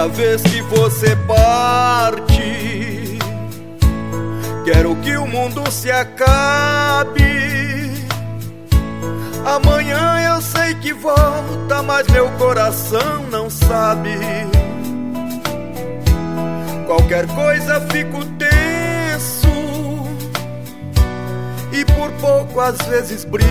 Cada vez que você parte, quero que o mundo se acabe. Amanhã eu sei que volta, mas meu coração não sabe. Qualquer coisa fico tenso e por pouco às vezes brigo.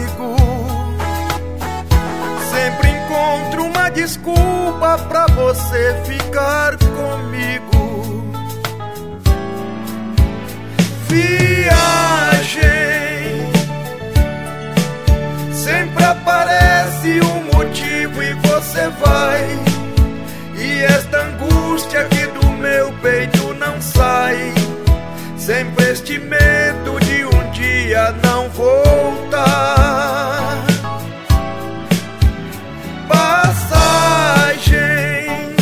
Sempre encontro uma desculpa pra você ficar comigo. Viagem, sempre aparece um motivo e você vai. E esta angústia aqui do meu peito não sai. Sempre este medo de um dia não voltar. Passagem,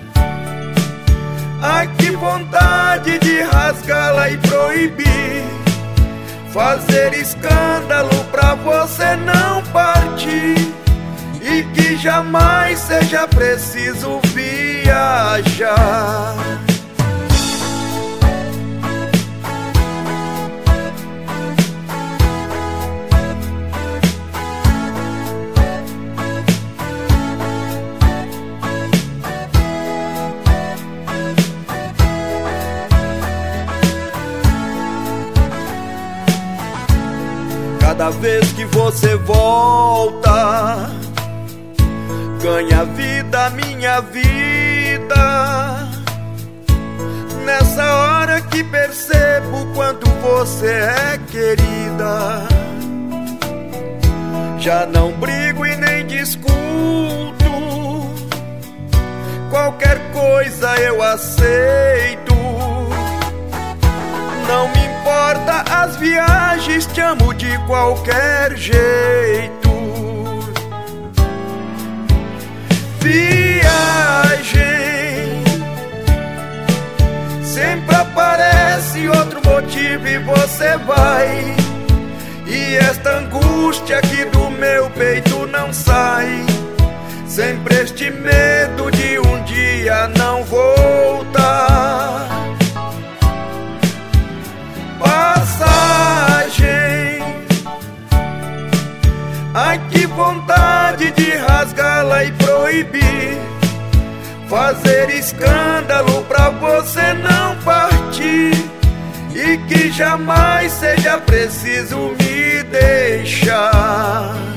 ai que vontade de rasgá-la e proibir. Fazer escândalo pra você não partir. E que jamais seja preciso viajar. Cada vez que você volta, ganha vida minha vida. Nessa hora que percebo quanto você é querida. Já não brigo e nem discuto, qualquer coisa eu aceito. Não me importa as viagens, te amo de qualquer jeito. Viagem, sempre aparece outro motivo e você vai. E esta angústia aqui do meu peito não sai. Sempre este medo de um dia não voltar. Passagem, ai que vontade de rasgá-la e proibir. Fazer escândalo pra você não partir. E que jamais seja preciso me deixar.